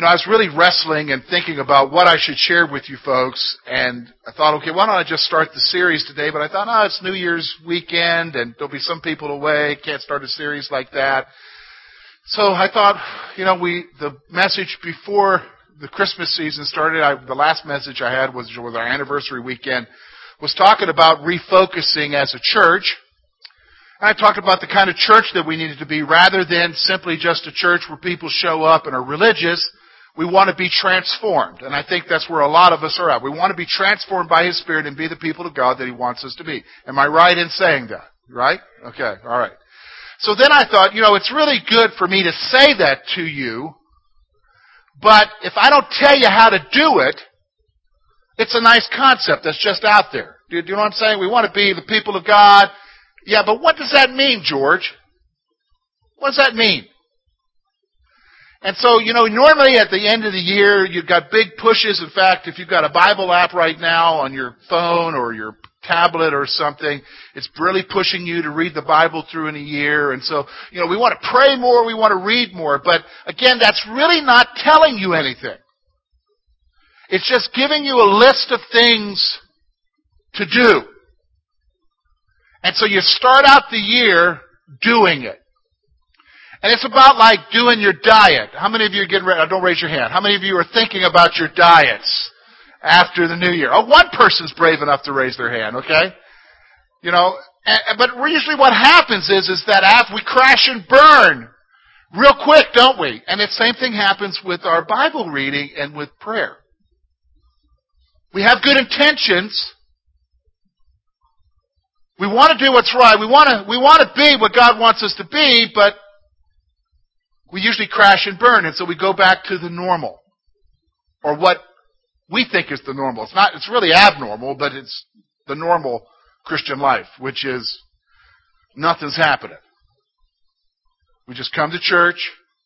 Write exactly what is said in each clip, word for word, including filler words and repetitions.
know, I was really wrestling and thinking about what I should share with you folks, and I thought, okay, why don't I just start the series today? But I thought, oh, it's New Year's weekend, and there'll be some people away, can't start a series like that. So I thought, you know, we the message before the Christmas season started, I, the last message I had was, was our anniversary weekend, was talking about refocusing as a church. And I talked about the kind of church that we needed to be, rather than simply just a church where people show up and are religious. We want to be transformed. And I think that's where a lot of us are at. We want to be transformed by His Spirit and be the people of God that He wants us to be. Am I right in saying that? Right? Okay, all right. So then I thought, you know, it's really good for me to say that to you, but if I don't tell you how to do it, it's a nice concept that's just out there. Do you know what I'm saying? We want to be the people of God. Yeah, but what does that mean, George? What does that mean? And so, you know, normally at the end of the year, you've got big pushes. In fact, if you've got a Bible app right now on your phone or your tablet or something, it's really pushing you to read the Bible through in a year. And so, you know, we want to pray more, we want to read more. But again, that's really not telling you anything. It's just giving you a list of things to do. And so you start out the year doing it. And it's about like doing your diet. How many of you are getting ready? Don't raise your hand. How many of you are thinking about your diets after the new year? Oh, one person's brave enough to raise their hand, okay? You know, and, but usually what happens is, is that after we crash and burn real quick, don't we? And the same thing happens with our Bible reading and with prayer. We have good intentions. We want to do what's right. We want to, we want to be what God wants us to be, but we usually crash and burn, and so we go back to the normal, or what we think is the normal. It's not. It's really abnormal, but it's the normal Christian life, which is nothing's happening. We just come to church,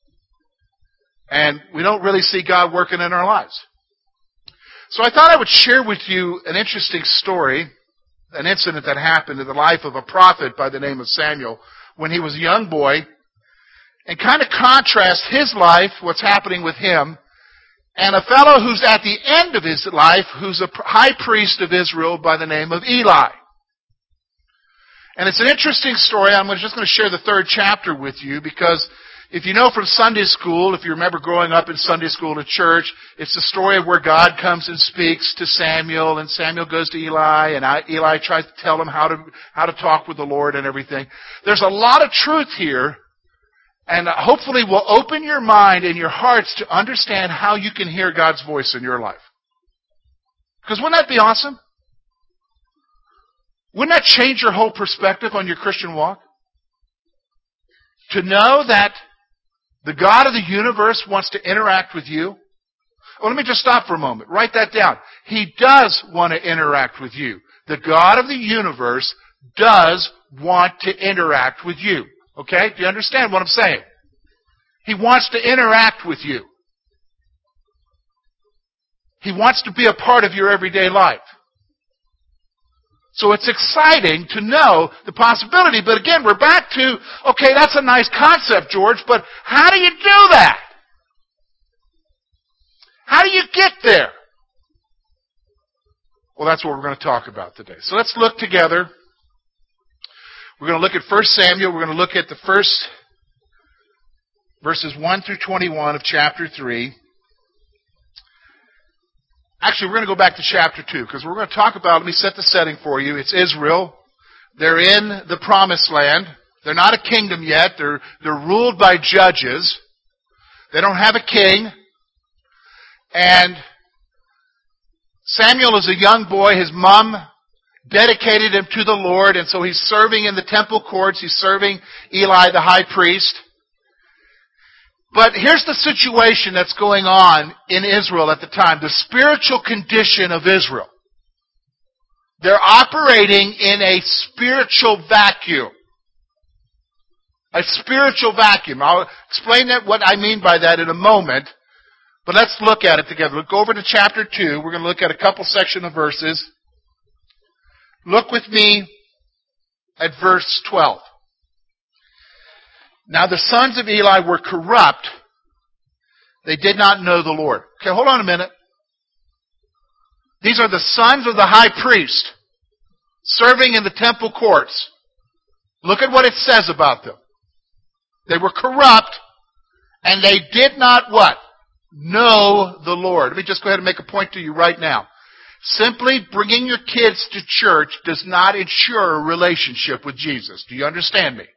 and we don't really see God working in our lives. So I thought I would share with you an interesting story, an incident that happened in the life of a prophet by the name of Samuel when he was a young boy, and kind of contrast his life, what's happening with him, and a fellow who's at the end of his life, who's a high priest of Israel by the name of Eli. And it's an interesting story. I'm just going to share the third chapter with you, because if you know from Sunday school, if you remember growing up in Sunday school at church, it's the story of where God comes and speaks to Samuel, and Samuel goes to Eli, and Eli tries to tell him how to how to talk with the Lord and everything. There's a lot of truth here, and hopefully will open your mind and your hearts to understand how you can hear God's voice in your life. Because wouldn't that be awesome? Wouldn't that change your whole perspective on your Christian walk? To know that the God of the universe wants to interact with you. Well, let me just stop for a moment. Write that down. He does want to interact with you. The God of the universe does want to interact with you. Okay? Do you understand what I'm saying? He wants to interact with you. He wants to be a part of your everyday life. So it's exciting to know the possibility. But again, we're back to, okay, that's a nice concept, George, but how do you do that? How do you get there? Well, that's what we're going to talk about today. So let's look together. We're going to look at First Samuel. We're going to look at the first verses one through twenty-one of chapter three. Actually, we're going to go back to chapter two, because we're going to talk about, let me set the setting for you. It's Israel. They're in the promised land. They're not a kingdom yet. They're, they're ruled by judges. They don't have a king. And Samuel is a young boy. His mom dedicated him to the Lord, and so he's serving in the temple courts. He's serving Eli, the high priest. But here's the situation that's going on in Israel at the time, the spiritual condition of Israel. They're operating in a spiritual vacuum. A spiritual vacuum. I'll explain that, what I mean by that in a moment, but let's look at it together. Let's go over to chapter two. We're going to look at a couple section of verses. Look with me at verse twelve. Now the sons of Eli were corrupt. They did not know the Lord. Okay, hold on a minute. These are the sons of the high priest serving in the temple courts. Look at what it says about them. They were corrupt, and they did not what? Know the Lord. Let me just go ahead and make a point to you right now. Simply bringing your kids to church does not ensure a relationship with Jesus. Do you understand me?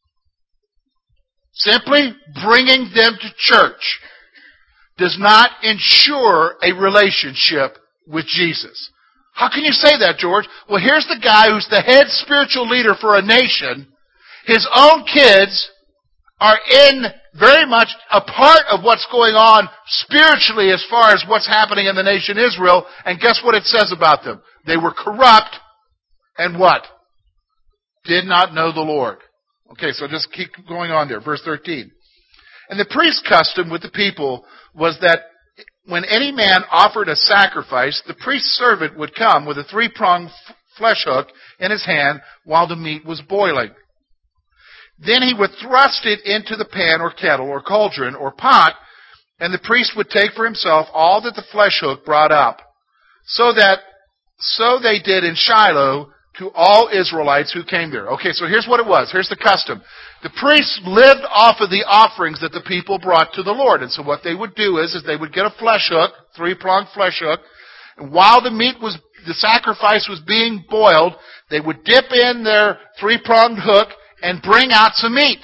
Simply bringing them to church does not ensure a relationship with Jesus. How can you say that, George? Well, here's the guy who's the head spiritual leader for a nation. His own kids are in very much a part of what's going on spiritually as far as what's happening in the nation Israel. And guess what it says about them? They were corrupt and what? Did not know the Lord. Okay, so just keep going on there. Verse thirteen. And the priest's custom with the people was that when any man offered a sacrifice, the priest's servant would come with a three-pronged f- flesh hook in his hand while the meat was boiling. Then he would thrust it into the pan or kettle or cauldron or pot, and the priest would take for himself all that the flesh hook brought up. So that, so they did in Shiloh to all Israelites who came there. Okay, so here's what it was. Here's the custom. The priests lived off of the offerings that the people brought to the Lord. And so what they would do is, is they would get a flesh hook, three-pronged flesh hook, and while the meat was, the sacrifice was being boiled, they would dip in their three-pronged hook and bring out some meat.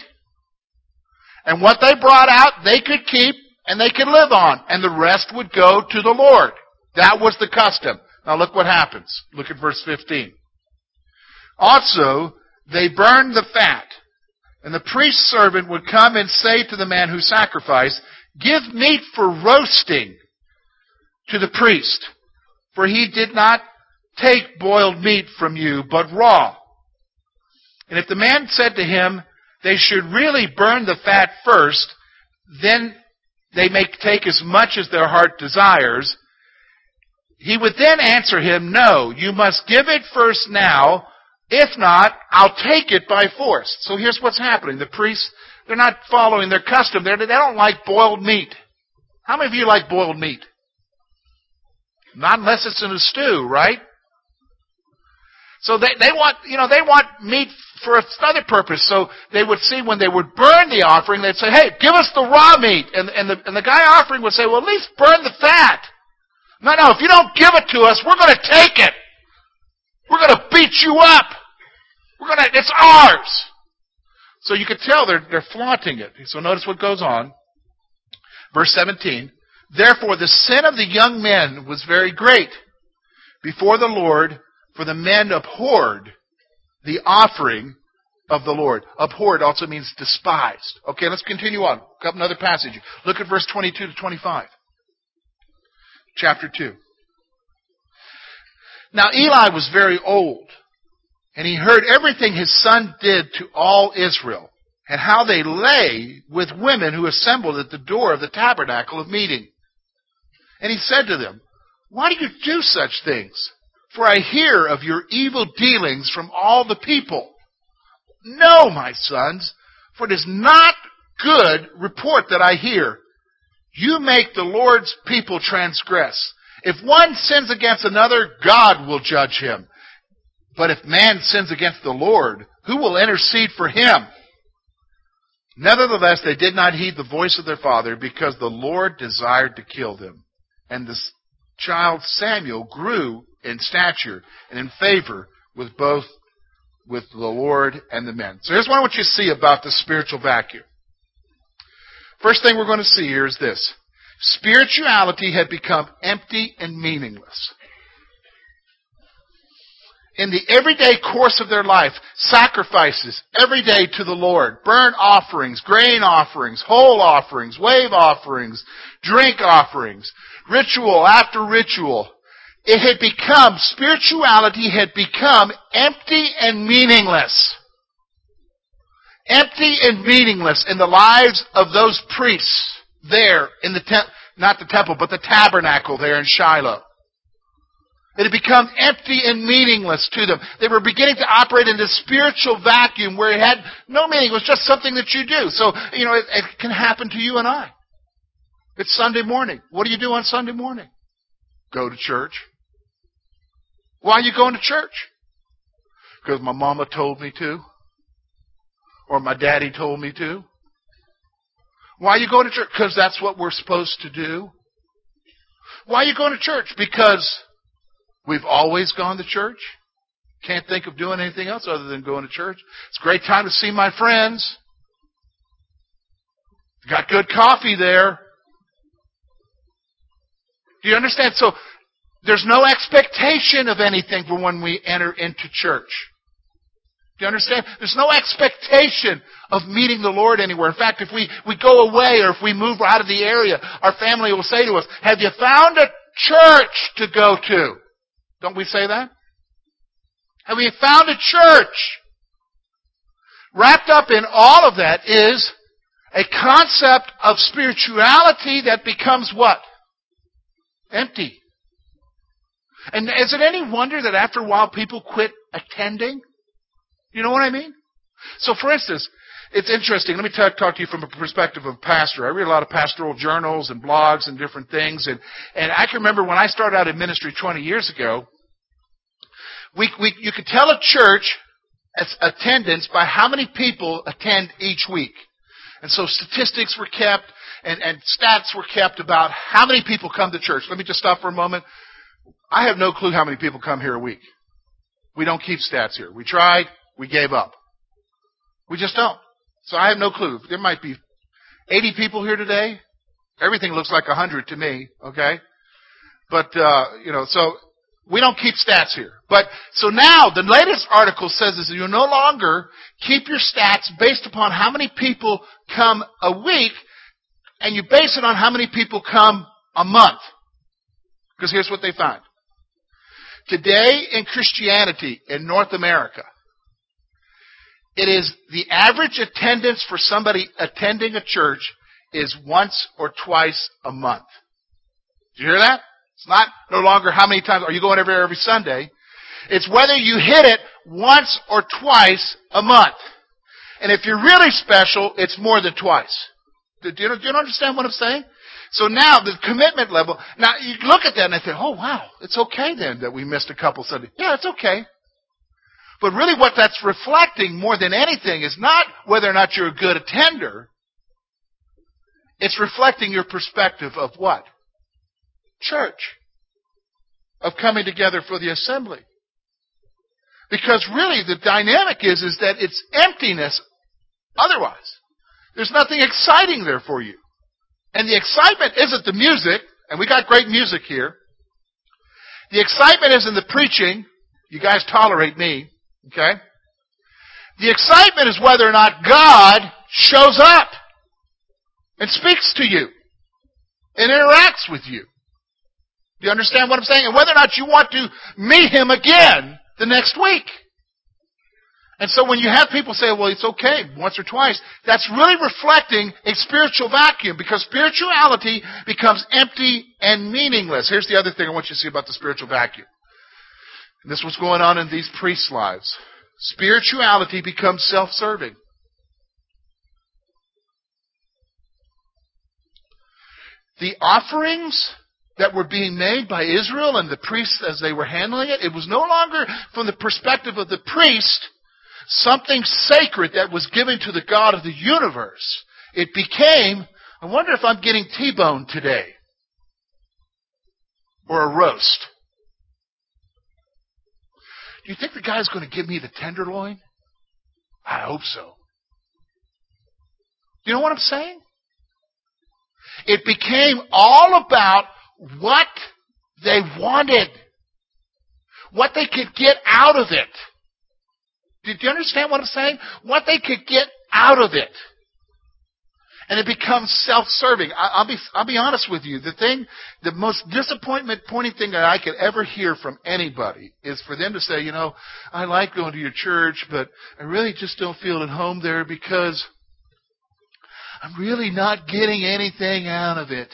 And what they brought out, they could keep and they could live on. And the rest would go to the Lord. That was the custom. Now look what happens. Look at verse fifteen. Also, they burned the fat. And the priest's servant would come and say to the man who sacrificed, "Give meat for roasting to the priest, for he did not take boiled meat from you, but raw." And if the man said to him, "They should really burn the fat first, then they may take as much as their heart desires," he would then answer him, "No, you must give it first now. If not, I'll take it by force." So here's what's happening. The priests, they're not following their custom. They're, they don't like boiled meat. How many of you like boiled meat? Not unless it's in a stew, right? So they, they want, you know, they want meat for another purpose. So they would see when they would burn the offering, they'd say, "Hey, give us the raw meat." And, and, the, and the guy offering would say, "Well, at least burn the fat." "No, no, if you don't give it to us, we're going to take it. We're going to beat you up. We're going to, it's ours." So you could tell they're, they're flaunting it. So notice what goes on. Verse seventeen. Therefore the sin of the young men was very great before the Lord, for the men abhorred the offering of the Lord. Abhorred also means despised. Okay, let's continue on. Got another passage. Look at verse twenty-two to twenty-five. Chapter two. Now Eli was very old, and he heard everything his son did to all Israel, and how they lay with women who assembled at the door of the tabernacle of meeting. And he said to them, "Why do you do such things? For I hear of your evil dealings from all the people. No, my sons, for it is not good report that I hear. You make the Lord's people transgress. If one sins against another, God will judge him. But if man sins against the Lord, who will intercede for him?" Nevertheless, they did not heed the voice of their father, because the Lord desired to kill them. And the child Samuel grew in stature and in favor with both with the Lord and the men. So here's what I want you to see about the spiritual vacuum. First thing we're going to see here is this. Spirituality had become empty and meaningless. In the everyday course of their life, sacrifices every day to the Lord, burnt offerings, grain offerings, whole offerings, wave offerings, drink offerings, ritual after ritual. It had become, spirituality had become empty and meaningless. Empty and meaningless in the lives of those priests there in the temple, not the temple, but the tabernacle there in Shiloh. It had become empty and meaningless to them. They were beginning to operate in this spiritual vacuum where it had no meaning. It was just something that you do. So, you know, it, it can happen to you and I. It's Sunday morning. What do you do on Sunday morning? Go to church. Why are you going to church? Because my mama told me to. Or my daddy told me to. Why are you going to church? Because that's what we're supposed to do. Why are you going to church? Because we've always gone to church. Can't think of doing anything else other than going to church. It's a great time to see my friends. Got good coffee there. Do you understand? So there's no expectation of anything for when we enter into church. Do you understand? There's no expectation of meeting the Lord anywhere. In fact, if we, we go away or if we move out of the area, our family will say to us, have you found a church to go to? Don't we say that? Have we found a church? Wrapped up in all of that is a concept of spirituality that becomes what? Empty. And is it any wonder that after a while people quit attending? You know what I mean? So for instance, it's interesting. Let me talk, talk to you from a perspective of a pastor. I read a lot of pastoral journals and blogs and different things. And, and I can remember when I started out in ministry twenty years ago, we, we, you could tell a church as attendance by how many people attend each week. And so statistics were kept and, and stats were kept about how many people come to church. Let me just stop for a moment. I have no clue how many people come here a week. We don't keep stats here. We tried. We gave up. We just don't. So I have no clue. There might be eighty people here today. Everything looks like one hundred to me, okay? But, uh, you know, so we don't keep stats here. But, so now the latest article says is you no longer keep your stats based upon how many people come a week, and you base it on how many people come a month. Because here's what they find. Today in Christianity in North America, it is the average attendance for somebody attending a church is once or twice a month. Did you hear that? It's not no longer how many times are you going every every Sunday. It's whether you hit it once or twice a month. And if you're really special, it's more than twice. Do you, do you understand what I'm saying? So now the commitment level, now you look at that and I think, oh wow, it's okay then that we missed a couple Sundays. Yeah, it's okay. But really what that's reflecting more than anything is not whether or not you're a good attender. It's reflecting your perspective of what? Church. Of coming together for the assembly. Because really the dynamic is, is that it's emptiness otherwise. There's nothing exciting there for you. And the excitement isn't the music, and we got great music here. The excitement isn't the preaching. You guys tolerate me. Okay? The excitement is whether or not God shows up and speaks to you and interacts with you. Do you understand what I'm saying? And whether or not you want to meet Him again the next week. And so when you have people say, well, it's okay once or twice, that's really reflecting a spiritual vacuum because spirituality becomes empty and meaningless. Here's the other thing I want you to see about the spiritual vacuum. And this was going on in these priests' lives. Spirituality becomes self-serving. The offerings that were being made by Israel and the priests as they were handling it, it was no longer from the perspective of the priest, something sacred that was given to the God of the universe. It became, I wonder if I'm getting T-boned today. Or a roast. Do you think the guy's going to give me the tenderloin? I hope so. You know what I'm saying? It became all about what they wanted. What they could get out of it. Did you understand what I'm saying? What they could get out of it. And it becomes self-serving. I'll be, I'll be honest with you. The thing, the most disappointment pointing thing that I could ever hear from anybody is for them to say, you know, I like going to your church, but I really just don't feel at home there because I'm really not getting anything out of it.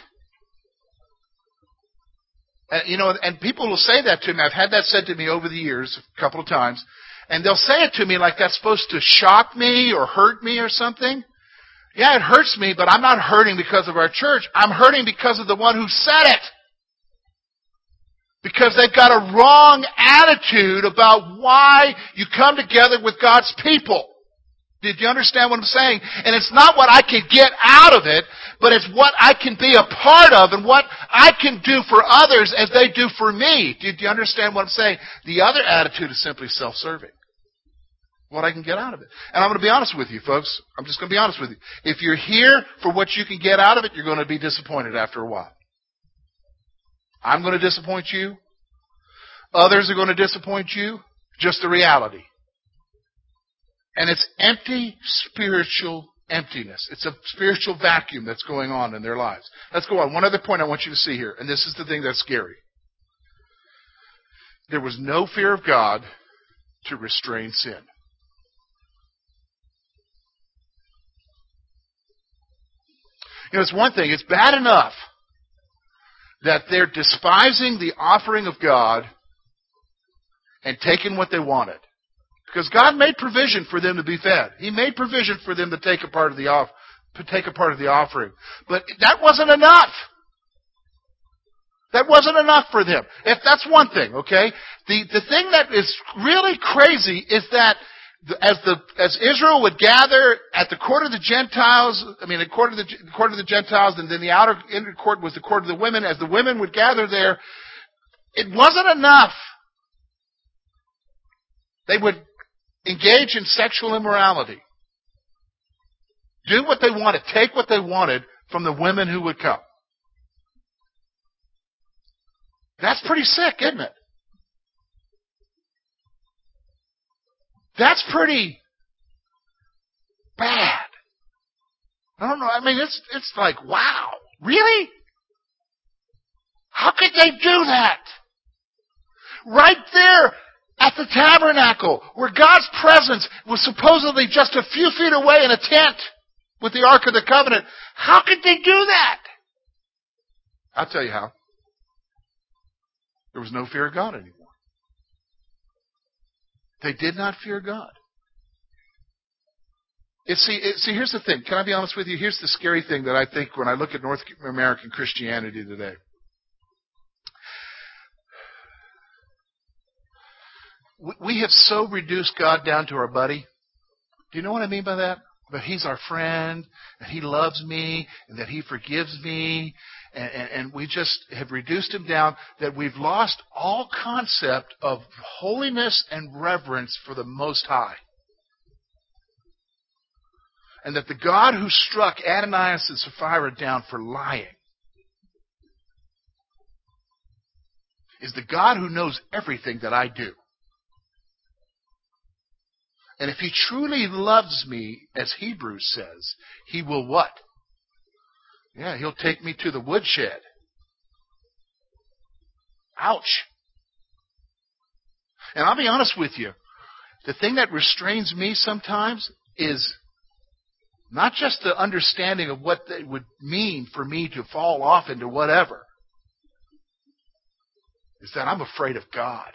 And, you know, and people will say that to me. I've had that said to me over the years a couple of times. And they'll say it to me like that's supposed to shock me or hurt me or something. Yeah, it hurts me, but I'm not hurting because of our church. I'm hurting because of the one who said it. Because they've got a wrong attitude about why you come together with God's people. Did you understand what I'm saying? And it's not what I can get out of it, but it's what I can be a part of and what I can do for others as they do for me. Did you understand what I'm saying? The other attitude is simply self-serving. What I can get out of it. And I'm going to be honest with you, folks. I'm just going to be honest with you. If you're here for what you can get out of it, you're going to be disappointed after a while. I'm going to disappoint you. Others are going to disappoint you. Just the reality. And it's empty spiritual emptiness. It's a spiritual vacuum that's going on in their lives. Let's go on. One other point I want you to see here, and this is the thing that's scary. There was no fear of God to restrain sin. You know, it's one thing. It's bad enough that they're despising the offering of God and taking what they wanted. Because God made provision for them to be fed. He made provision for them to take a part of the off, to take a part of the offering. But that wasn't enough. That wasn't enough for them. If that's one thing, okay? The the thing that is really crazy is that as the as Israel would gather at the court of the Gentiles, I mean the court of the, the court of the Gentiles, and then the outer inner court was the court of the women. As the women would gather there, it wasn't enough. They would engage in sexual immorality. Do what they wanted. Take what they wanted from the women who would come. That's pretty sick, isn't it? That's pretty bad. I don't know. I mean, it's it's like, wow. Really? How could they do that? Right there at the tabernacle, where God's presence was supposedly just a few feet away in a tent with the Ark of the Covenant. How could they do that? I'll tell you how. There was no fear of God anymore. They did not fear God. It, see, it, see, here's the thing. Can I be honest with you? Here's the scary thing that I think when I look at North American Christianity today. We have so reduced God down to our buddy. Do you know what I mean by that? That He's our friend, and He loves me, and that He forgives me, and, and, and we just have reduced Him down, that we've lost all concept of holiness and reverence for the Most High. And that the God who struck Ananias and Sapphira down for lying is the God who knows everything that I do. And if He truly loves me, as Hebrews says, He will what? Yeah, He'll take me to the woodshed. Ouch. And I'll be honest with you. The thing that restrains me sometimes is not just the understanding of what it would mean for me to fall off into whatever. Is that I'm afraid of God.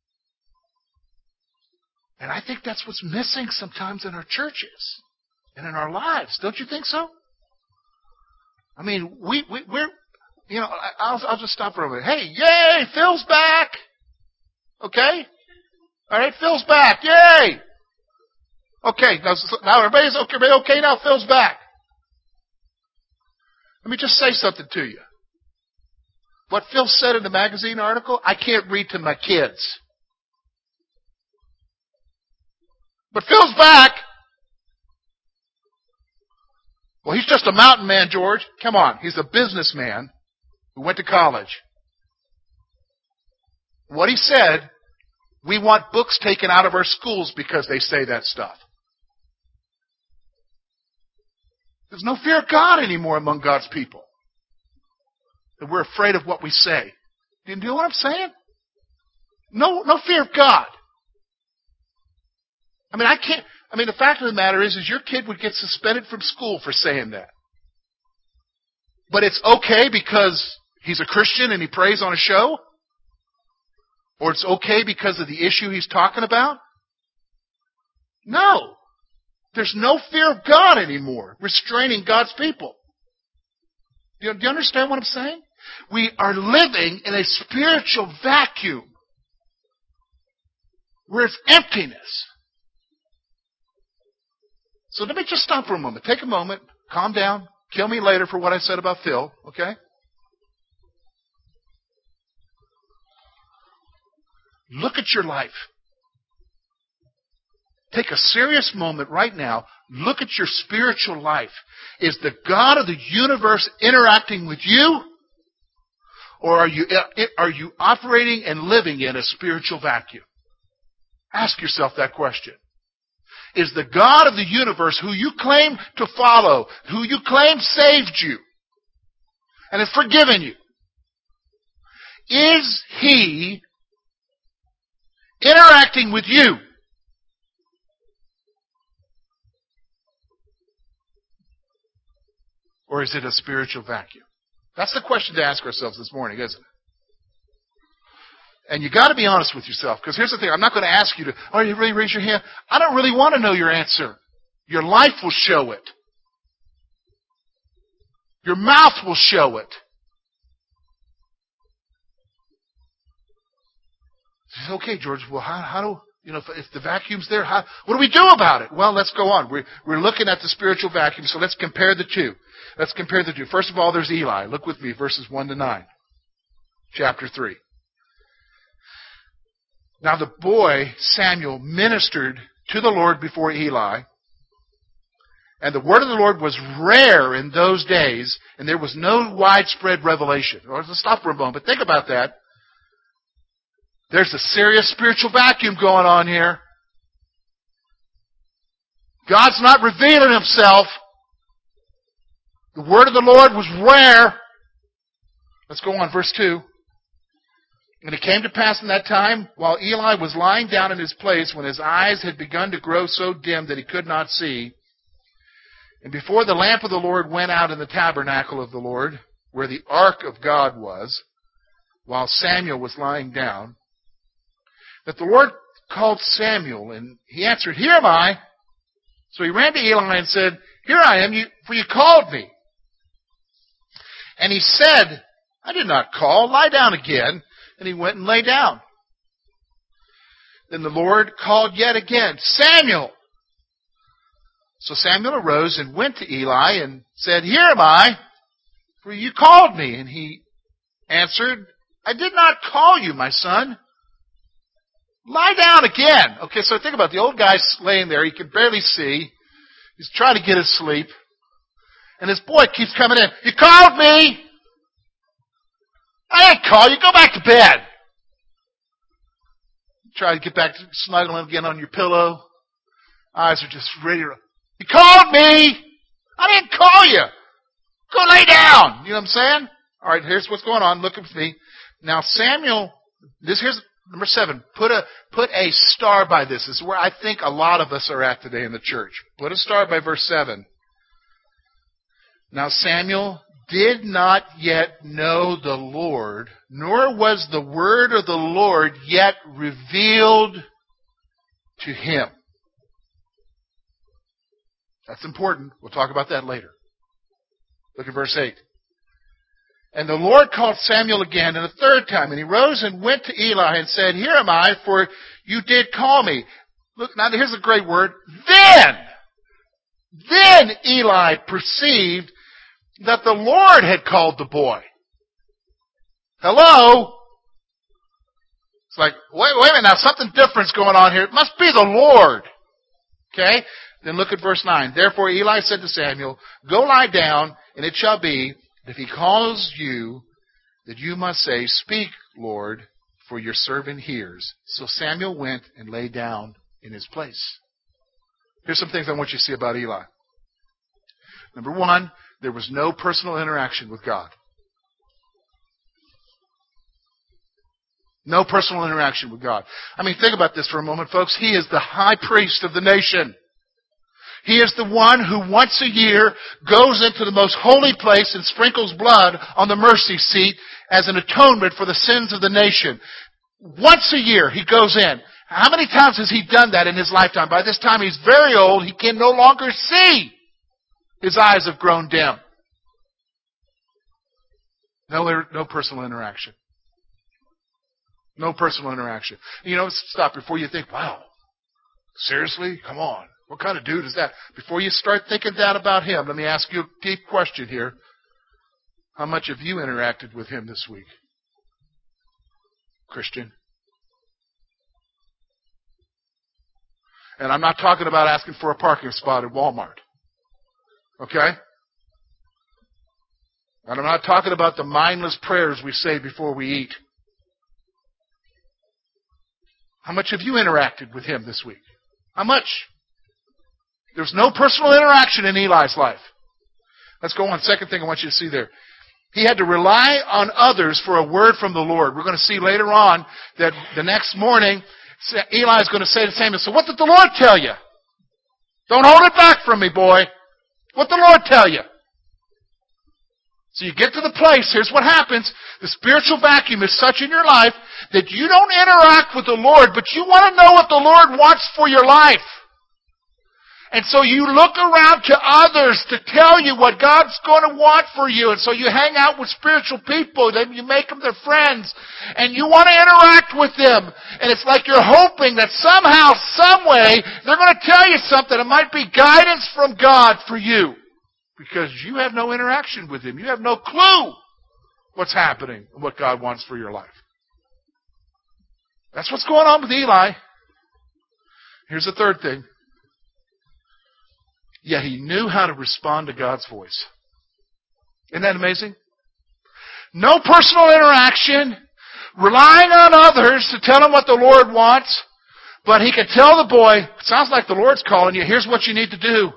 And I think that's what's missing sometimes in our churches and in our lives. Don't you think so? I mean, we, we, we're, you know, I'll, I'll just stop for a minute. Hey, yay, Phil's back. Okay? All right, Phil's back. Yay. Okay, now, now everybody's okay, everybody okay now? Phil's back. Let me just say something to you. What Phil said in the magazine article, I can't read to my kids. But Phil's back. Well, he's just a mountain man, George. Come on. He's a businessman who went to college. What he said, we want books taken out of our schools because they say that stuff. There's no fear of God anymore among God's people. That we're afraid of what we say. Do you know what I'm saying? No, no fear of God. I mean, I can't, I mean, the fact of the matter is, is your kid would get suspended from school for saying that. But it's okay because he's a Christian and he prays on a show? Or it's okay because of the issue he's talking about? No. There's no fear of God anymore restraining God's people. Do you, do you understand what I'm saying? We are living in a spiritual vacuum where it's emptiness. So let me just stop for a moment. Take a moment. Calm down. Kill me later for what I said about Phil, okay? Look at your life. Take a serious moment right now. Look at your spiritual life. Is the God of the universe interacting with you? Or are you, are you operating and living in a spiritual vacuum? Ask yourself that question. Is the God of the universe who you claim to follow, who you claim saved you and has forgiven you, is He interacting with you? Or is it a spiritual vacuum? That's the question to ask ourselves this morning, isn't it? And you got to be honest with yourself, because here's the thing. I'm not going to ask you to, oh, you really raise your hand? I don't really want to know your answer. Your life will show it. Your mouth will show it. Okay, George, well, how, how do, you know, if, if the vacuum's there, how, what do we do about it? Well, let's go on. We're, we're looking at the spiritual vacuum, so let's compare the two. Let's compare the two. First of all, there's Eli. Look with me, verses one to nine. Chapter three. Now the boy, Samuel, ministered to the Lord before Eli, and the word of the Lord was rare in those days, and there was no widespread revelation. Let's stop for a moment, but think about that. There's a serious spiritual vacuum going on here. God's not revealing Himself. The word of the Lord was rare. Let's go on, verse two. And it came to pass in that time, while Eli was lying down in his place, when his eyes had begun to grow so dim that he could not see, and before the lamp of the Lord went out in the tabernacle of the Lord, where the ark of God was, while Samuel was lying down, that the Lord called Samuel, and he answered, Here am I. So he ran to Eli and said, Here I am, you, for you called me. And he said, I did not call, lie down again. And he went and lay down. Then the Lord called yet again, Samuel. So Samuel arose and went to Eli and said, Here am I, for you called me. And he answered, I did not call you, my son. Lie down again. Okay, so think about it. The old guy's laying there. He can barely see. He's trying to get his sleep. And his boy keeps coming in. You called me. I didn't call you. Go back to bed. Try to get back to snuggling again on your pillow. Eyes are just ready to... You called me. I didn't call you. Go lay down. You know what I'm saying? All right, here's what's going on. Look at me. Now, Samuel, this here's number seven. Put a put a star by this. This is where I think a lot of us are at today in the church. Put a star by verse seven. Now, Samuel did not yet know the Lord, nor was the word of the Lord yet revealed to him. That's important. We'll talk about that later. Look at verse eight. And the Lord called Samuel again and a third time, and he rose and went to Eli and said, Here am I, for you did call me. Look, now here's a great word. Then, then Eli perceived that the Lord had called the boy. Hello? It's like, wait, wait a minute, now something different's going on here. It must be the Lord. Okay? Then look at verse nine. Therefore Eli said to Samuel, Go lie down, and it shall be, if he calls you, that you must say, Speak, Lord, for your servant hears. So Samuel went and lay down in his place. Here's some things I want you to see about Eli. Number one, there was no personal interaction with God. No personal interaction with God. I mean, think about this for a moment, folks. He is the high priest of the nation. He is the one who once a year goes into the most holy place and sprinkles blood on the mercy seat as an atonement for the sins of the nation. Once a year, he goes in. How many times has he done that in his lifetime? By this time, he's very old. He can no longer see. His eyes have grown dim. No, no personal interaction. No personal interaction. You know, stop before you think, wow, seriously? Come on. What kind of dude is that? Before you start thinking that about him, let me ask you a deep question here. How much have you interacted with him this week? Christian. And I'm not talking about asking for a parking spot at Walmart. Okay? And I'm not talking about the mindless prayers we say before we eat. How much have you interacted with him this week? How much? There's no personal interaction in Eli's life. Let's go on. Second thing I want you to see there. He had to rely on others for a word from the Lord. We're going to see later on that the next morning, Eli is going to say to Samuel, so what did the Lord tell you? Don't hold it back from me, boy. What did the Lord tell you? So you get to the place, here's what happens. The spiritual vacuum is such in your life that you don't interact with the Lord, but you want to know what the Lord wants for your life. And so you look around to others to tell you what God's going to want for you. And so you hang out with spiritual people. Then you make them their friends. And you want to interact with them. And it's like you're hoping that somehow, some way, they're going to tell you something. It might be guidance from God for you. Because you have no interaction with Him. You have no clue what's happening and what God wants for your life. That's what's going on with Eli. Here's the third thing. Yet he knew how to respond to God's voice. Isn't that amazing? No personal interaction, relying on others to tell him what the Lord wants, but he could tell the boy, it sounds like the Lord's calling you, here's what you need to do.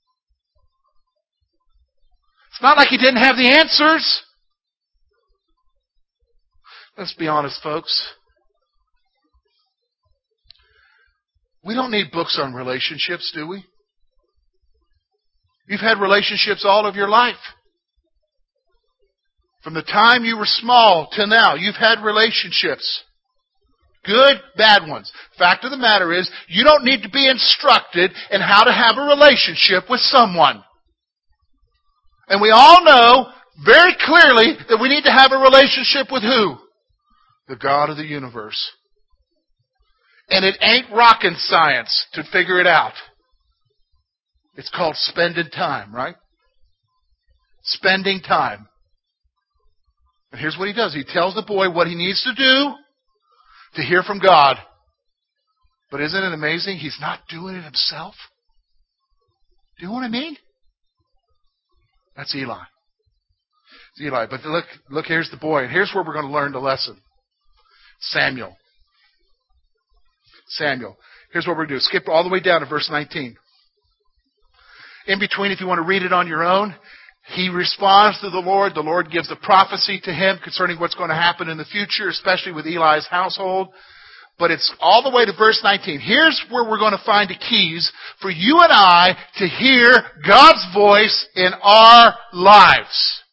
It's not like he didn't have the answers. Let's be honest, folks. We don't need books on relationships, do we? You've had relationships all of your life. From the time you were small till now, you've had relationships. Good, bad ones. Fact of the matter is, you don't need to be instructed in how to have a relationship with someone. And we all know very clearly that we need to have a relationship with who? The God of the universe. And it ain't rocket science to figure it out. It's called spending time, right? Spending time. And here's what he does. He tells the boy what he needs to do to hear from God. But isn't it amazing? He's not doing it himself. Do you know what I mean? That's Eli. It's Eli. But look, look, here's the boy. And here's where we're going to learn the lesson. Samuel. Samuel. Here's what we're going to do. Skip all the way down to verse nineteen. In between, if you want to read it on your own, he responds to the Lord. The Lord gives a prophecy to him concerning what's going to happen in the future, especially with Eli's household. But it's all the way to verse nineteen. Here's where we're going to find the keys for you and I to hear God's voice in our lives.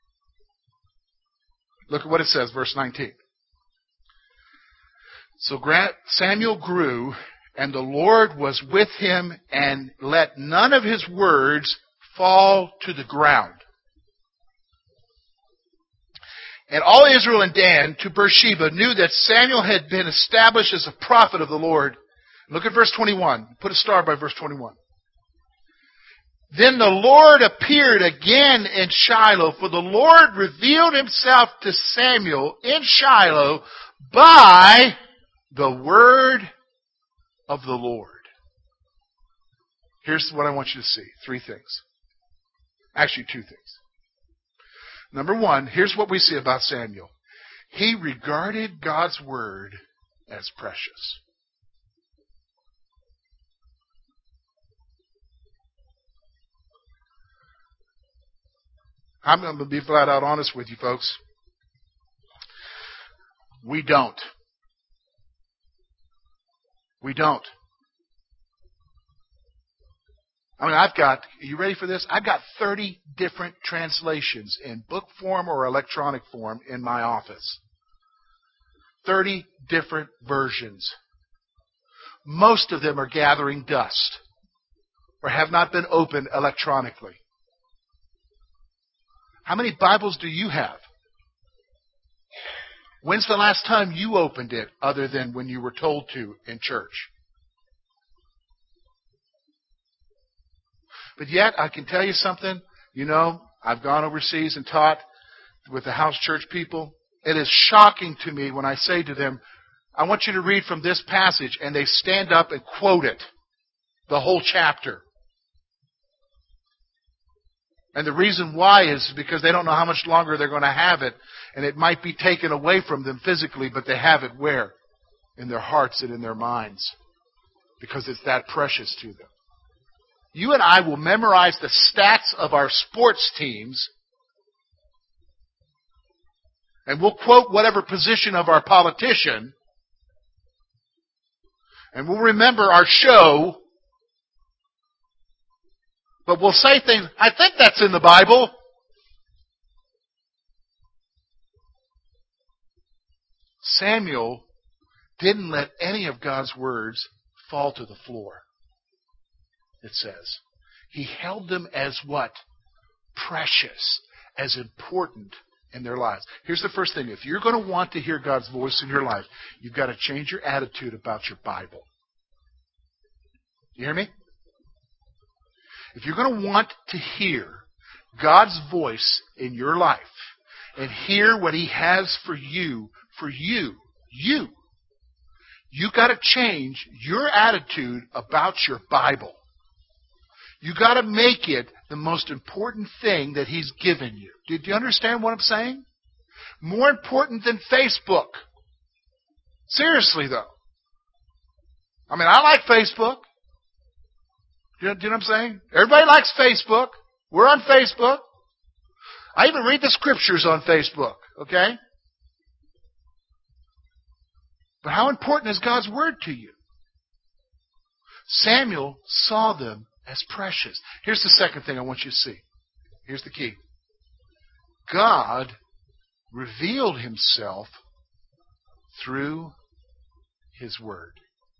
Look at what it says, verse nineteen. So Samuel grew, and the Lord was with him, and let none of his words fall to the ground. And all Israel and Dan to Beersheba knew that Samuel had been established as a prophet of the Lord. Look at verse twenty-one. Put a star by verse twenty-one. Then the Lord appeared again in Shiloh, for the Lord revealed himself to Samuel in Shiloh by the word of the Lord. Here's what I want you to see. Three things. Actually, two things. Number one, here's what we see about Samuel. He regarded God's word as precious. I'm going to be flat out honest with you, folks. We don't. We don't. I mean, I've got, are you ready for this? I've got thirty different translations in book form or electronic form in my office. thirty different versions. Most of them are gathering dust or have not been opened electronically. How many Bibles do you have? When's the last time you opened it other than when you were told to in church? But yet, I can tell you something. You know, I've gone overseas and taught with the house church people. It is shocking to me when I say to them, I want you to read from this passage, and they stand up and quote it, the whole chapter. And the reason why is because they don't know how much longer they're going to have it, and it might be taken away from them physically, but they have it where? In their hearts and in their minds, because it's that precious to them. You and I will memorize the stats of our sports teams, and we'll quote whatever position of our politician, and we'll remember our show, but we'll say things, I think that's in the Bible. Samuel didn't let any of God's words fall to the floor, it says. He held them as what? Precious, as important in their lives. Here's the first thing. If you're going to want to hear God's voice in your life, you've got to change your attitude about your Bible. You hear me? If you're going to want to hear God's voice in your life and hear what He has for you, for you, you, you've got to change your attitude about your Bible. You've got to make it the most important thing that He's given you. Did you understand what I'm saying? More important than Facebook. Seriously, though. I mean, I like Facebook. Do you know what I'm saying? Everybody likes Facebook. We're on Facebook. I even read the scriptures on Facebook, okay? But how important is God's Word to you? Samuel saw them as precious. Here's the second thing I want you to see. Here's the key. God revealed Himself through His Word.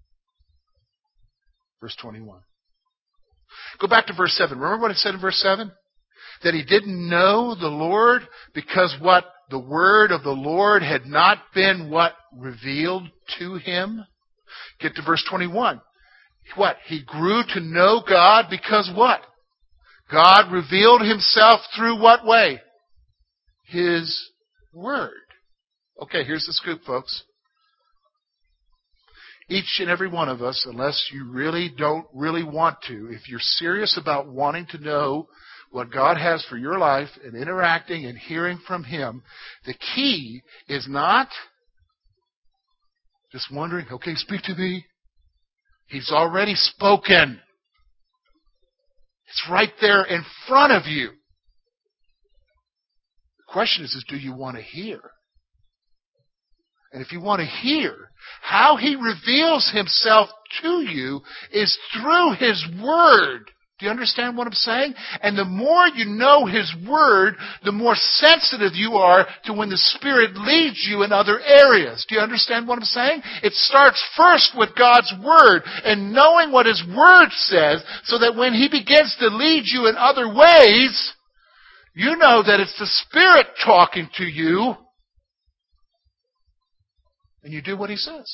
Verse twenty-one. Go back to verse seven. Remember what it said in verse seven? That he didn't know the Lord because what? The word of the Lord had not been what? Revealed to him. Get to verse twenty-one. What? He grew to know God because what? God revealed Himself through what way? His Word. Okay, here's the scoop, folks. Each and every one of us, unless you really don't really want to, if you're serious about wanting to know what God has for your life and interacting and hearing from Him, the key is not just wondering, okay, speak to me. He's already spoken. It's right there in front of you. The question is, is do you want to hear? And if you want to hear, how He reveals Himself to you is through His Word. Do you understand what I'm saying? And the more you know His Word, the more sensitive you are to when the Spirit leads you in other areas. Do you understand what I'm saying? It starts first with God's Word and knowing what His Word says so that when He begins to lead you in other ways, you know that it's the Spirit talking to you and you do what He says.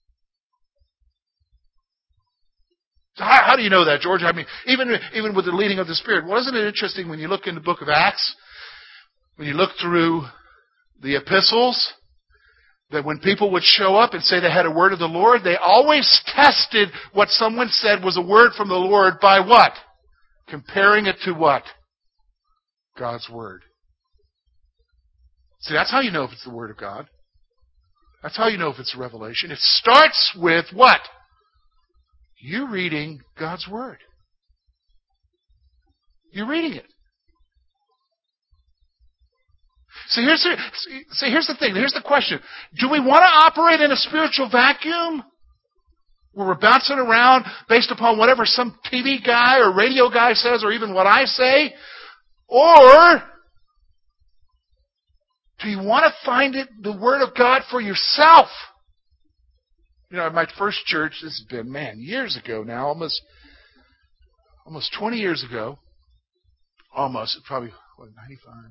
So how, how do you know that, George? I mean, even, even with the leading of the Spirit. Well, isn't it interesting when you look in the book of Acts, when you look through the epistles, that when people would show up and say they had a word of the Lord, they always tested what someone said was a word from the Lord by what? Comparing it to what? God's Word. See, that's how you know if it's the Word of God. That's how you know if it's a revelation. It starts with what? You reading God's Word. You're reading it. So here's the, see, here's the thing. Here's the question. Do we want to operate in a spiritual vacuum? Where we're bouncing around based upon whatever some T V guy or radio guy says or even what I say? Or Do you want to find it, the Word of God for yourself? You know, my first church, this has been, man, years ago now, almost almost twenty years ago. Almost, probably, what, ninety-five?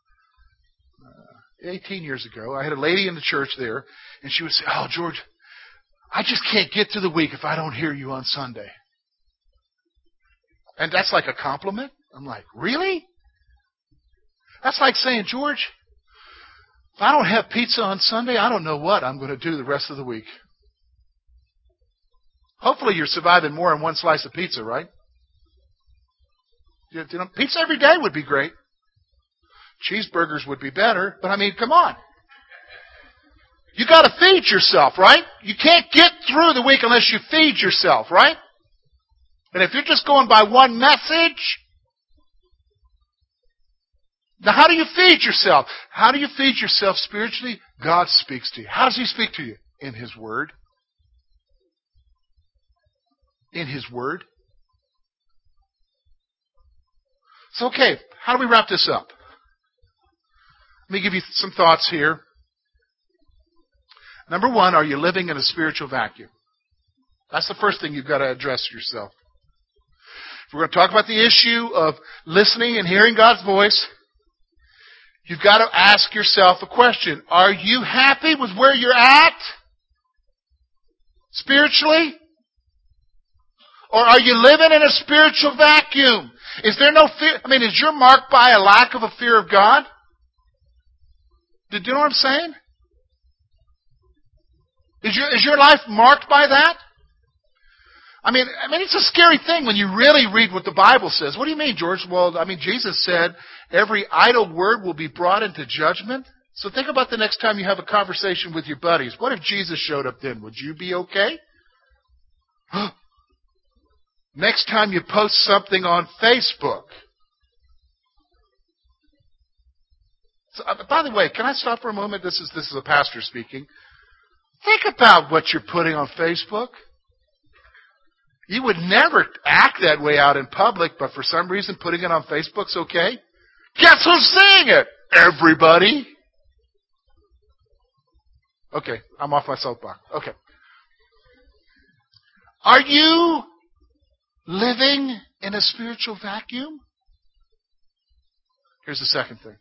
Uh, eighteen years ago, I had a lady in the church there, and she would say, "Oh, George, I just can't get through the week if I don't hear you on Sunday." And that's like a compliment? I'm like, really? That's like saying, "George, if I don't have pizza on Sunday, I don't know what I'm going to do the rest of the week." Hopefully you're surviving more than one slice of pizza, right? You know, pizza every day would be great. Cheeseburgers would be better, but I mean, come on. You got to feed yourself, right? You can't get through the week unless you feed yourself, right? And if you're just going by one message, now how do you feed yourself? How do you feed yourself spiritually? God speaks to you. How does He speak to you? In His Word. In His Word. So, okay, how do we wrap this up? Let me give you some thoughts here. Number one, are you living in a spiritual vacuum? That's the first thing you've got to address yourself. If we're going to talk about the issue of listening and hearing God's voice, you've got to ask yourself a question. Are you happy with where you're at? Spiritually? Or are you living in a spiritual vacuum? Is there no fear? I mean, is your marked by a lack of a fear of God? Do you know what I'm saying? Is your, is your life marked by that? I mean, I mean, it's a scary thing when you really read what the Bible says. What do you mean, George? Well, I mean, Jesus said every idle word will be brought into judgment. So think about the next time you have a conversation with your buddies. What if Jesus showed up then? Would you be okay? Next time you post something on Facebook. So, uh, by the way, can I stop for a moment? This is this is a pastor speaking. Think about what you're putting on Facebook. You would never act that way out in public, but for some reason putting it on Facebook's okay. Guess who's seeing it? Everybody. Okay, I'm off my soapbox. Okay. Are you living in a spiritual vacuum? Here's the second thing.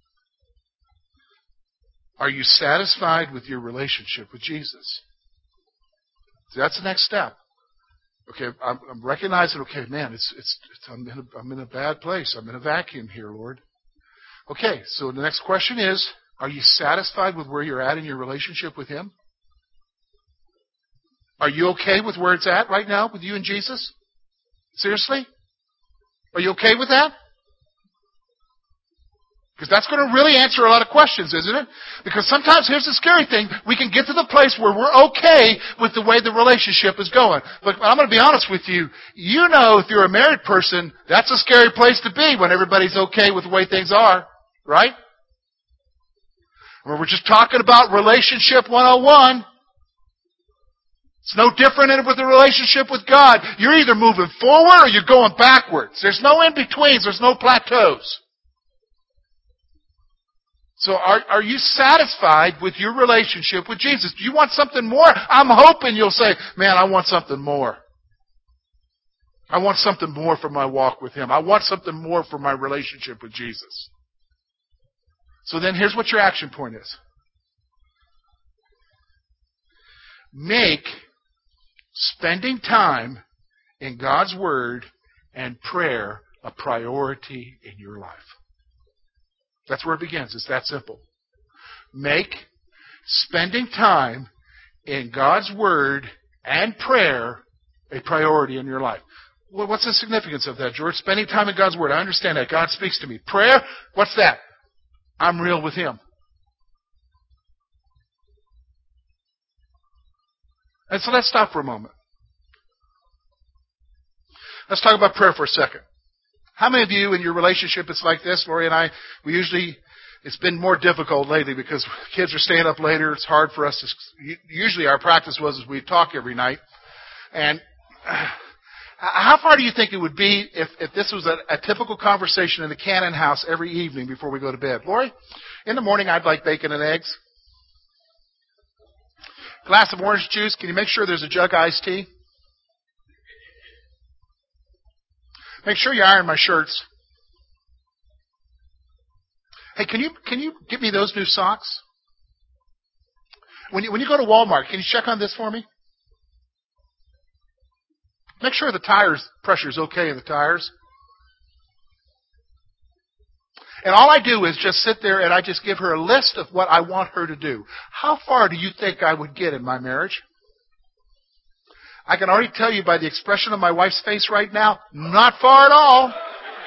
Are you satisfied with your relationship with Jesus? See, that's the next step. Okay, I'm, I'm recognizing, okay, man, it's, it's, it's I'm, in a, I'm in a bad place. I'm in a vacuum here, Lord. Okay, so the next question is, are you satisfied with where you're at in your relationship with Him? Are you okay with where it's at right now with you and Jesus? Seriously? Are you okay with that? Because that's going to really answer a lot of questions, isn't it? Because sometimes, here's the scary thing, we can get to the place where we're okay with the way the relationship is going. But I'm going to be honest with you. You know, if you're a married person, that's a scary place to be when everybody's okay with the way things are. Right? Or we're just talking about relationship one oh one. It's no different with the relationship with God. You're either moving forward or you're going backwards. There's no in-betweens. There's no plateaus. So are, are you satisfied with your relationship with Jesus? Do you want something more? I'm hoping you'll say, man, I want something more. I want something more for my walk with Him. I want something more for my relationship with Jesus. So then here's what your action point is. Make spending time in God's Word and prayer a priority in your life. That's where it begins. It's that simple. Make spending time in God's Word and prayer a priority in your life. Well, what's the significance of that, George? Spending time in God's Word. I understand that. God speaks to me. Prayer, what's that? I'm real with Him. And so let's stop for a moment. Let's talk about prayer for a second. How many of you in your relationship it's like this? Lori and I, we usually, it's been more difficult lately because kids are staying up later. It's hard for us to, usually our practice was is we'd talk every night. And how far do you think it would be if, if this was a, a typical conversation in the Cannon house every evening before we go to bed? Lori, In the morning, I'd like bacon and eggs. Glass of orange juice. Can you make sure there's a jug of iced tea? Make sure you iron my shirts. Hey, can you can you get me those new socks? When you when you go to Walmart, can you check on this for me? Make sure the tires pressure is okay in the tires. And all I do is just sit there and I just give her a list of what I want her to do. How far do you think I would get in my marriage? I can already tell you by the expression of my wife's face right now, not far at all.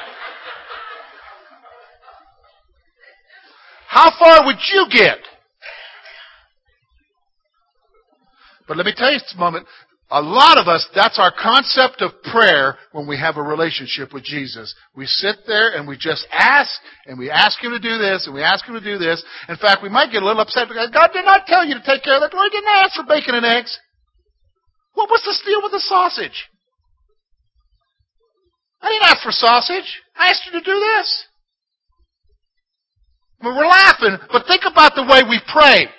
How far would you get? But let me tell you this moment, a lot of us, that's our concept of prayer when we have a relationship with Jesus. We sit there and we just ask, and we ask Him to do this, and we ask Him to do this. In fact, we might get a little upset because God did not tell you to take care of that. Lord didn't ask for bacon and eggs. What was the deal with the sausage? I didn't ask for sausage. I asked you to do this. I mean, we're laughing, but think about the way we pray.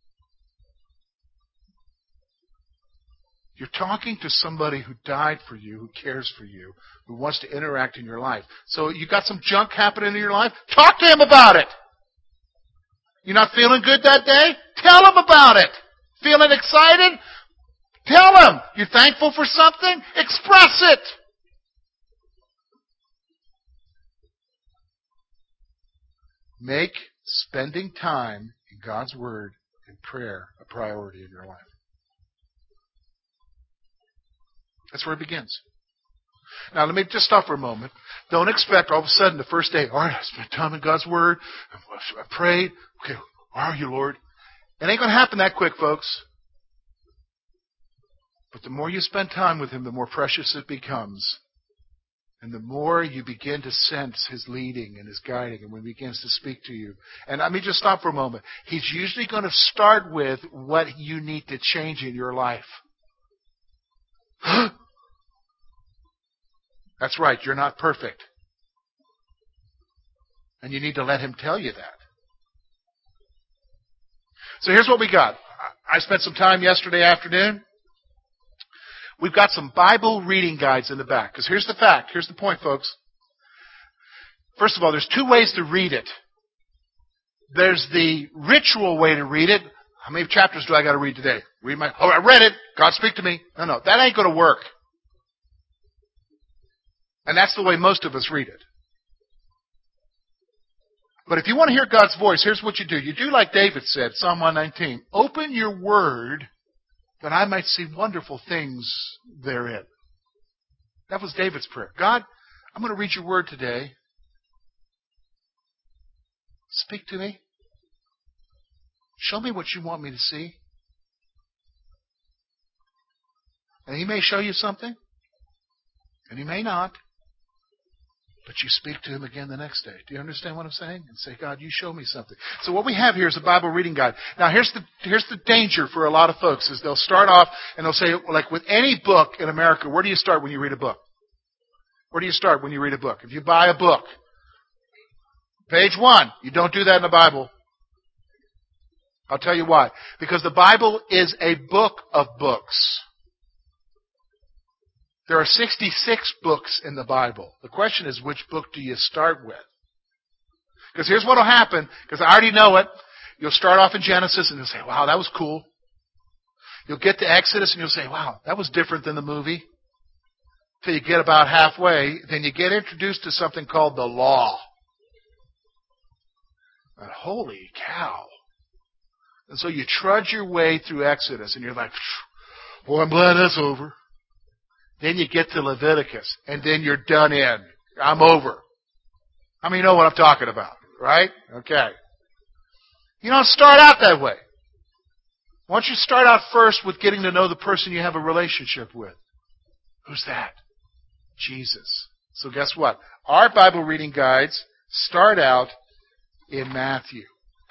You're talking to somebody who died for you, who cares for you, who wants to interact in your life. So you got some junk happening in your life? Talk to him about it. You're not feeling good that day? Tell him about it. Feeling excited? Tell him. You're thankful for something? Express it. Make spending time in God's Word and prayer a priority in your life. That's where it begins. Now, let me just stop for a moment. Don't expect all of a sudden the first day, all right, I spent time in God's Word. I prayed. Okay, where are you, Lord? It ain't going to happen that quick, folks. But the more you spend time with Him, the more precious it becomes. And the more you begin to sense His leading and His guiding, and when He begins to speak to you. And let me just stop for a moment. He's usually going to start with what you need to change in your life. That's right, you're not perfect. And you need to let Him tell you that. So here's what we got. I spent some time yesterday afternoon. We've got some Bible reading guides in the back. Because here's the fact. Here's the point, folks. First of all, there's two ways to read it. There's the ritual way to read it. How many chapters do I got to read today? Read my, oh, I read it. God speak to me. No, no, that ain't going to work. And that's the way most of us read it. But if you want to hear God's voice, here's what you do. You do like David said, Psalm one nineteen. Open your word that I might see wonderful things therein. That was David's prayer. God, I'm going to read your word today. Speak to me. Show me what you want me to see. And He may show you something, and He may not. But you speak to Him again the next day. Do you understand what I'm saying? And say, God, you show me something. So what we have here is a Bible reading guide. Now here's the here's the danger for a lot of folks is they'll start off and they'll say, like with any book in America, where do you start when you read a book? Where do you start when you read a book? If you buy a book, page one, you don't do that in the Bible. I'll tell you why. Because the Bible is a book of books. There are sixty-six books in the Bible. The question is, which book do you start with? Because here's what will happen, because I already know it. You'll start off in Genesis and you'll say, wow, that was cool. You'll get to Exodus and you'll say, wow, that was different than the movie. Till you get about halfway, then you get introduced to something called the law. And holy cow. And so you trudge your way through Exodus and you're like, boy, I'm glad that's over. Then you get to Leviticus, and then you're done in. I'm over. How many know what I'm talking about, right? Okay. You don't start out that way. Why don't you start out first with getting to know the person you have a relationship with? Who's that? Jesus. So guess what? Our Bible reading guides start out in Matthew.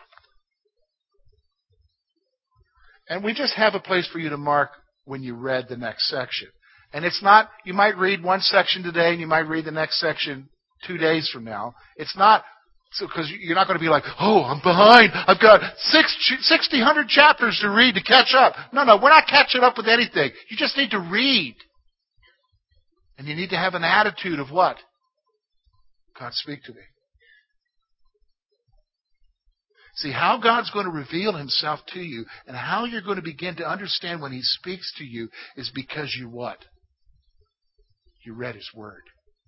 And we just have a place for you to mark when you read the next section. And it's not, you might read one section today and you might read the next section two days from now. It's not So, because you're not going to be like, oh, I'm behind. I've got six, sixty, one hundred chapters to read to catch up. No, no, we're not catching up with anything. You just need to read. And you need to have an attitude of what? God, speak to me. See, how God's going to reveal Himself to you and how you're going to begin to understand when He speaks to you is because you what? You read His Word.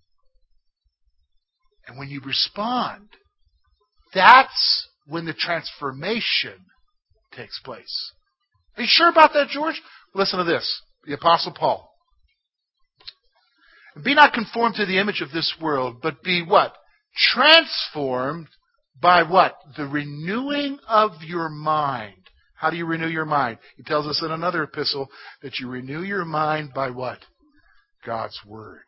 And when you respond, that's when the transformation takes place. Are you sure about that, George? Listen to this. The Apostle Paul. Be not conformed to the image of this world, but be what? Transformed by what? The renewing of your mind. How do you renew your mind? He tells us in another epistle that you renew your mind by what? God's Word.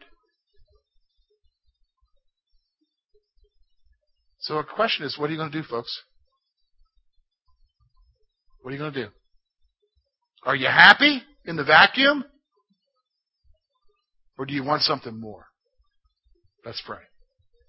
So the question is, what are you going to do, folks? What are you going to do? Are you happy in the vacuum? Or do you want something more? Let's pray.